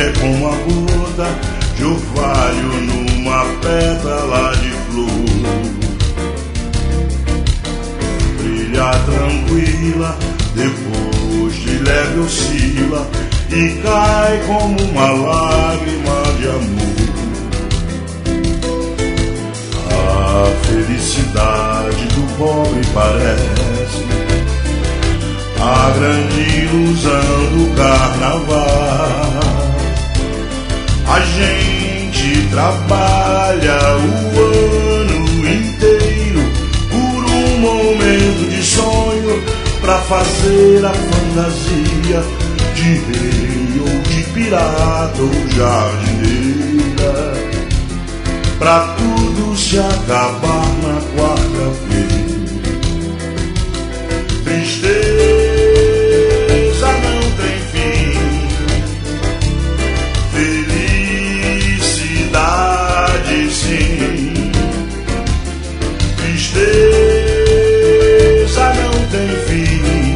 é como a gota de orvalho numa pétala de flor. Brilha tranquila, depois de leve oscila e cai como uma lágrima de amor. A felicidade do pobre parece a grande ilusão do carnaval. A gente trabalha o ano inteiro por um momento de sonho, pra fazer a fantasia de rei ou de pirata ou jardineira, pra tudo se acabar na quarta-feira. Tristeza não tem fim, felicidade sim. Tristeza não tem fim,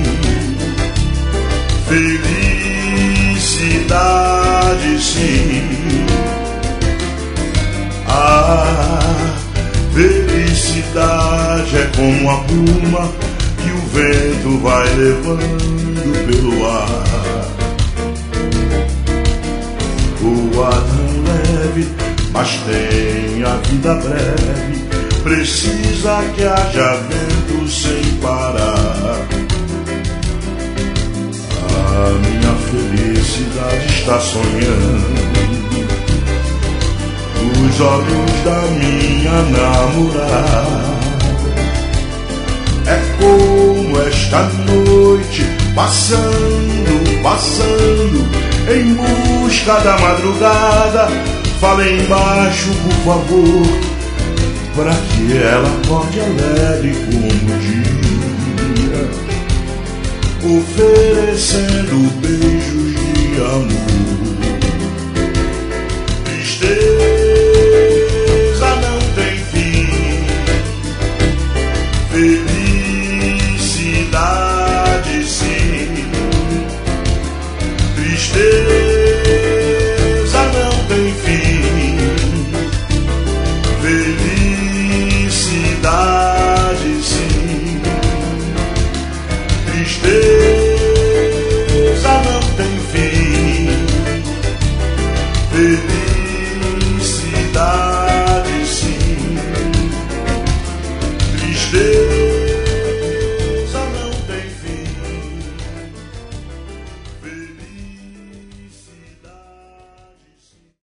felicidade sim. A felicidade é como a pluma que o vento vai levando pelo ar. Voa tão leve, mas tem a vida breve, precisa que haja vento sem parar. A minha felicidade está sonhando os olhos da minha namorada. É como esta noite, passando, passando, em busca da madrugada. Fale embaixo, por favor, para que ela acorde alegre como o dia, oferecendo beijos de amor. Tristeza não tem fim, felicidade sim. Tristeza não tem fim, felicidade sim. Tristeza não tem fim, felicidade